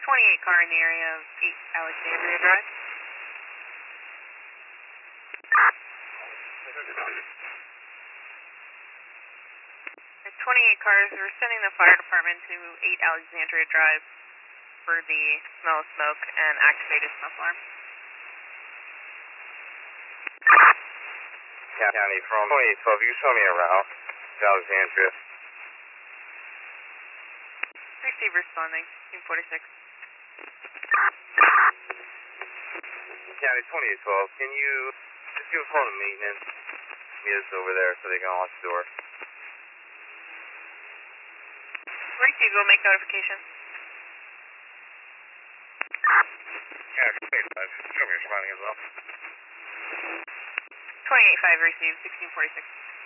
28 car in the area of 8 Alexandria Drive. There's 28 cars. We're sending the fire department to 8 Alexandria Drive for the smell of smoke and activated smoke alarm. County from 2812, you can show me a route to Alexandria. Receive responding, team 46. County 2812, can you just give a call to maintenance? Meet us over there so they can unlock the door. Receive, we'll make notification. Yeah, 28-5, show me responding as well. 28-5 received, 1646.